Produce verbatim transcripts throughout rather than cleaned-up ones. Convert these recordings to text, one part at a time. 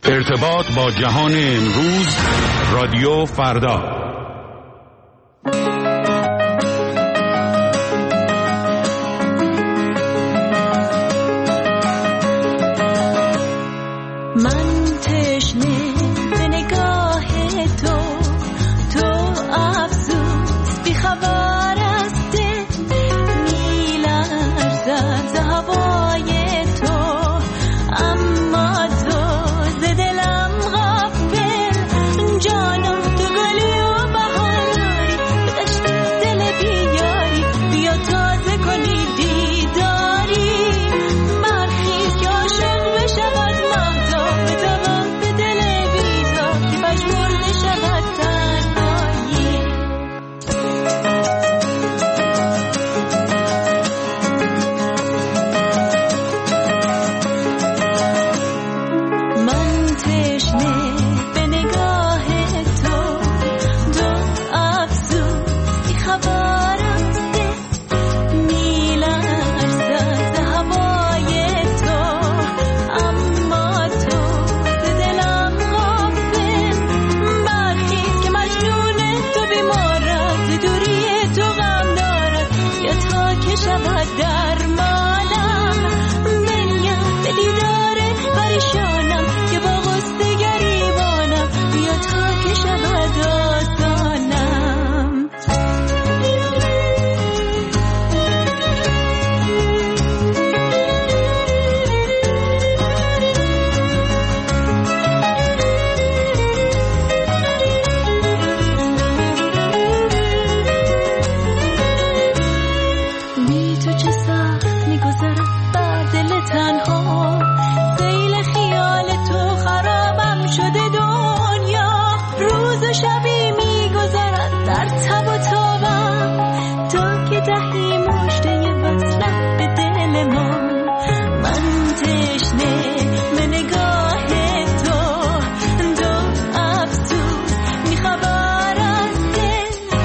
ارتباط با جهان امروز، رادیو فردا. من تشنه به نگاه تو، تو افسوس بی خبر از دل میلرزد ز هوای تو، اما تو ز دلم غافل، جانم تو گلی و بهاری، به دشت دل بیاری، بیا تازه کنی دیداری، برخیز که عاشق بشود مهتاب، به دوام به دل بیزار که مجبور نشود تنهایی. من تشنه به نگاه تو، دو افسوس بی خبر از دل میلرزد ز هوای تو، اما تو ز دلم غافل، برخیز که مجنون تو بیمارد، ز دوری تو غم دارد، یا تا که شود درمانم، بنگر به دیدار پریشانم که با غصه گریبانم، یا تا که شود آسانم. بی تو چه سخت میگذرد بر دل تنها، سیل خیال تو خرابم شده دنیا، روز و شبی میگذرد در تب و تابم، تا که دهی مژده وصلت به دل ما. من تشنه به نگاه تو، دو افسوس بی خبر از دل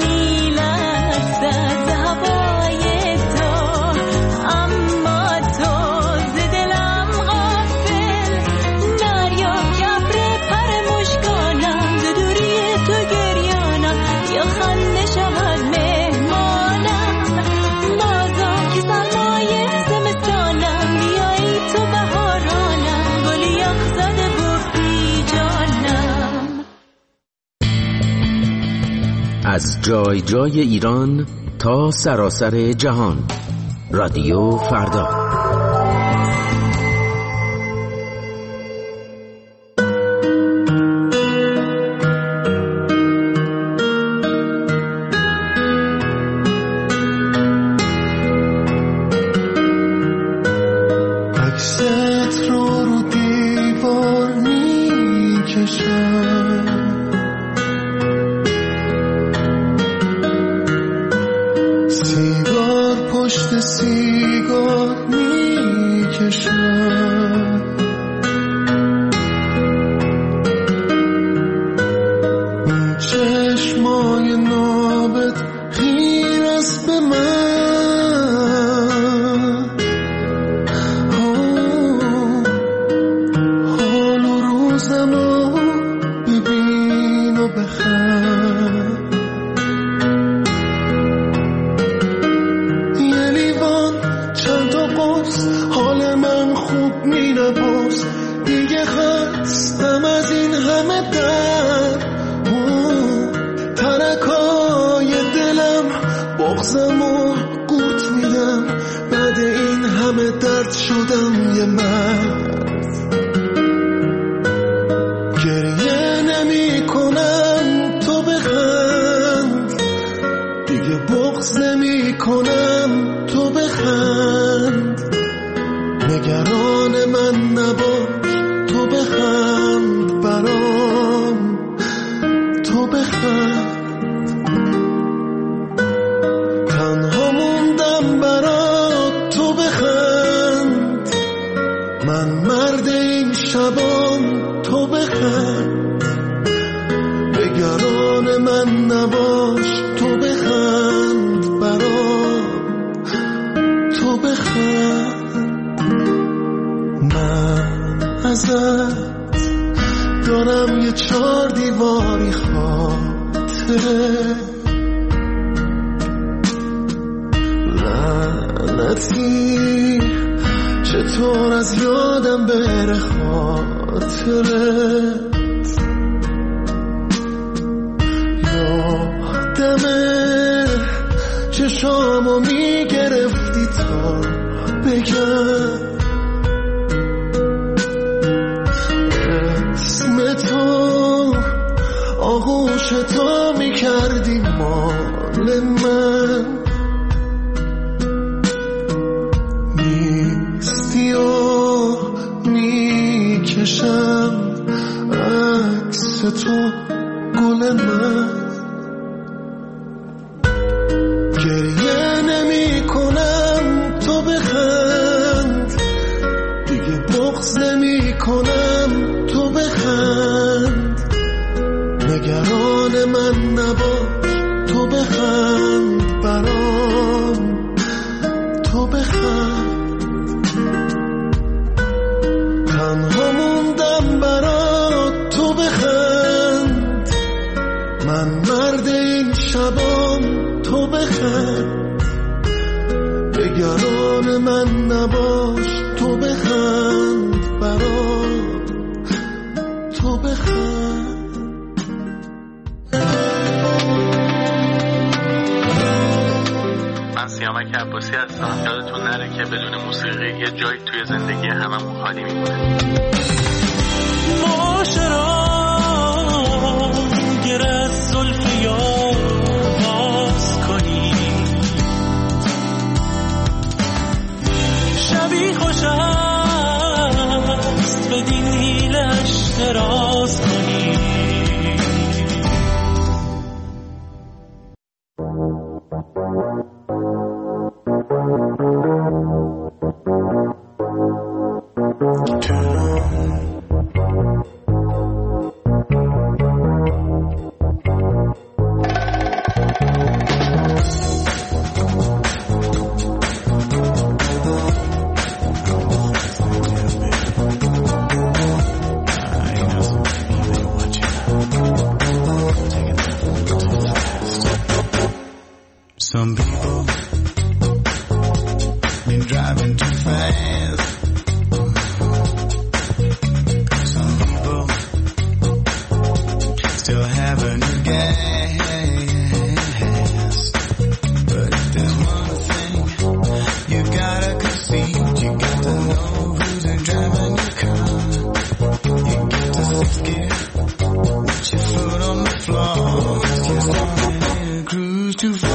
میلرزد ز هوای تو، اما تو ز دلم غافل، دریاب که ابر پر مژگانم، ز دوری تو گریانم، یا خنده شود مهمانم، بازم که سرمای زمستانم، بیایی تو بهارانم، گلی یخ زده و بی جانم. از جای جای ایران تا سراسر جهان، رادیو فردا. عکست رو رو دیوار میکشم، سیگار پشت سیگار میکشم، اون چشمای نابت خیر است به من، آه، حال و روزمو ببین و بخند، یه لیوان چند تا قرص حال من خوب می نباز، دیگه خستم از این همه درد، اوه، ترکای دلم بغزم و قورت میدم، بعد این همه درد شدم یه مرد، گریه نمی کنم تو بخند، دیگه بغض نمی کنم تو بخند، نگران من نباش تو بخند برام، تو بخند، تنها موندم برات تو بخند، من مرد این شبام تو بخند، نگران من نباش تو بخند برام، تو بخند، من ازت دارم یه چار دیواری خاطره، لعنتی چطور از یادم بره خاطرت. یادمه چشامو میگرفتی تا بگم اسم تو، آغوش تو میکردی مال من، نیستی و میکشم عکس تو گل من. گریه نمی کنم تو بخند، دیگه بغض نمی کنم تو بخند، نگران من نباش تو بخند برام، تو بخند. تنها موندم برات تو بخند، من مرد این شبام تو بخند، نگران من نباش تو بخند برام، تو بخند. من سیامک عباسی هستم. یادتون نره که بدون موسیقی یه جایی توی زندگی هممون خالی میمونه. معاشرا گر از زلف یار باز کنی، شبی خوش است به دیلش دراز کنی. Some people been driving too fast. Some people still having gas. But if there's one thing you gotta concede, you got to know who's driving your car. You got to skip with your foot on the floor. You're starting to cruise too far.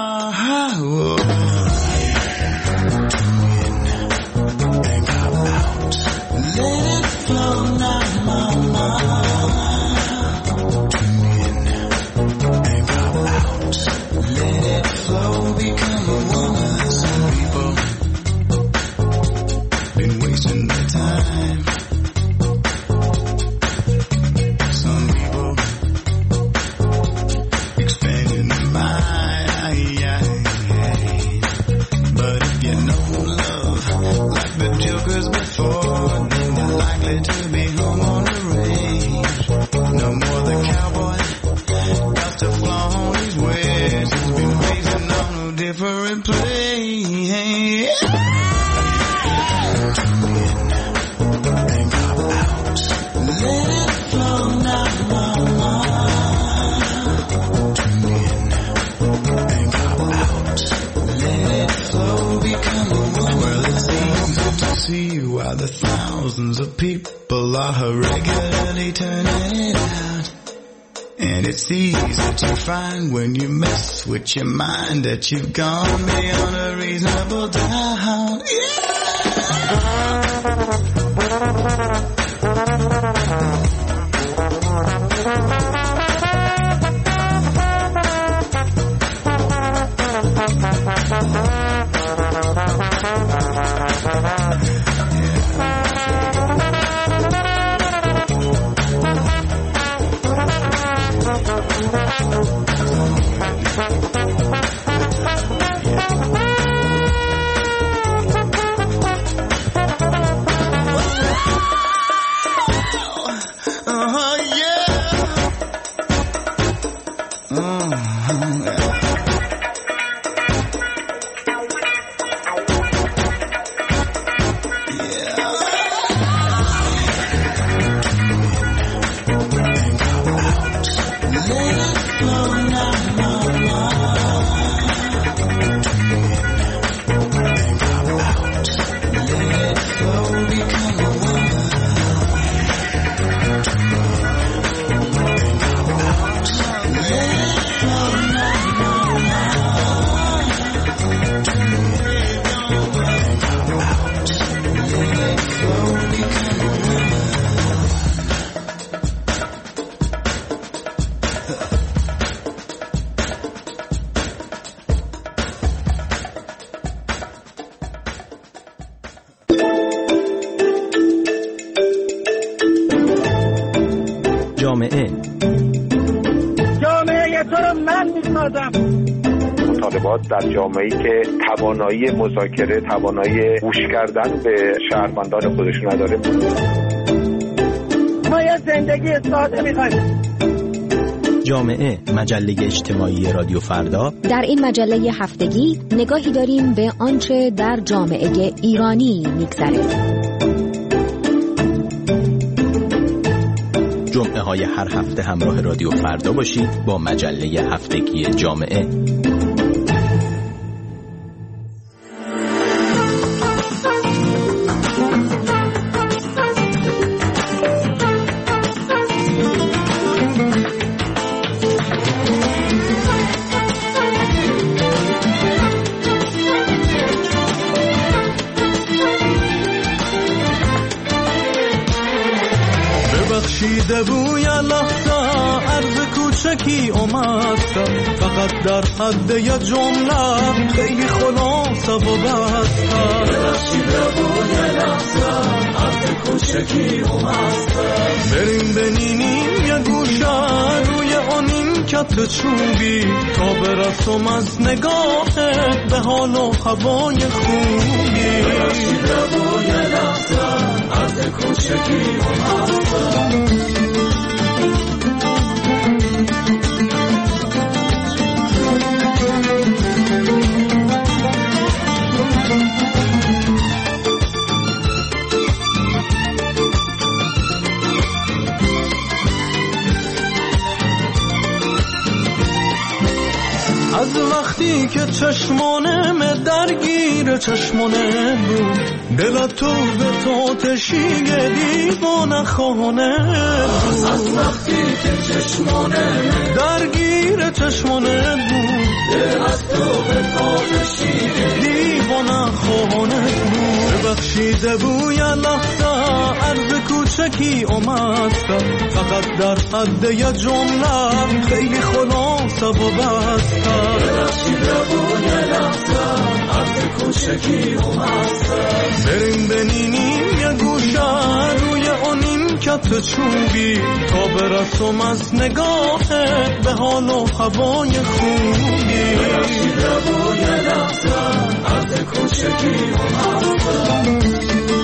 The thousands of people are regularly turning it out, and it's easy to find when you mess with your mind that you've gone beyond a reasonable doubt. Yeah. جامعه جامعه تو رو من میسازم. مطالبات در جامعه‌ای که توانایی مذاکره، توانایی گوش کردن به شهروندان خودش نداره. ما یه زندگی ساده می‌خوایم. جامعه، مجله اجتماعی رادیو فردا. در این مجله هفتگی نگاهی داریم به آنچه در جامعه ایرانی می‌گذره. جمعه های هر هفته همراه رادیو فردا باشید با مجله هفتگی جامعه. دیده بوی لحظه عرض کوچکی اومدم، فقط در حد یه جمله خیلی خلاصه و بستم. دیده بوی لحظه عرض کوچکی اومدم، بریم بنینیم یه گوشه روی آنین کت چوبی، تا برسم از نگاهت به حال و هوای خوبی. دیده بوی لحظه عرض کوچکی اومدم. از وقتی که چشمانم درگیر چشمانه بود، دل تو به تو تشیگه دیوانه خانه بود. از وقتی که چشمانم درگیر چشمانه بود، دل از تو به تو تشیگه دیوانه خانه بود. ببخشیده بوی لحظه عرض کوچکی اومدم، فقط در حد یه جمله خیلی خلاصه و بستم. ببخشیده بوی لحظه عرض کوچکی اومدم، بریم بنینیم یه گوشه روی آنین کت چوبی، تا برسم از نگاهت به حال و هوای خوبی. ببخشیده بوی لحظه عرض کوچکی اومدم.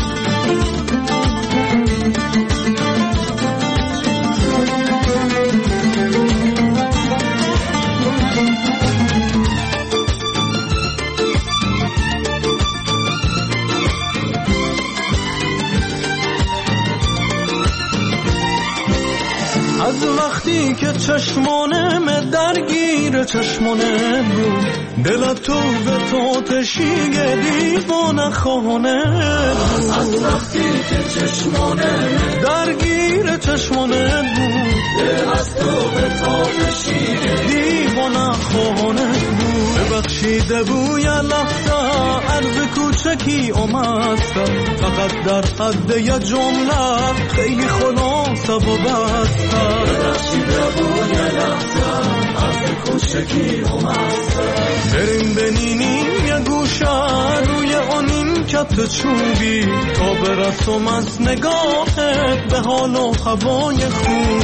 از وقتی که چشمانم درگیر چشمانه بود، دل تو به تو تشیگه دیوانه خانه بود. از وقتی که چشمانم درگیر چشمانه بود، دل از تو به تو تشیگه دیوانه خانه بود. ببخشیده بوی لحظه عرض کوچکی اومدم، فقط در حد یه جمله خیلی خلاصه و بستم. ببخشیده بوی لحظه عرض کوچکی اومدم، بریم بنینیم یه گوشه روی آنین کت چوبی، تا برسم از نگاهت به حال و هوای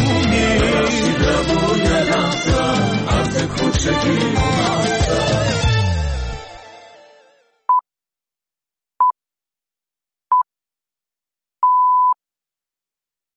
خوبی. ببخشیده بوی لحظه عرض کوچکی اومدم.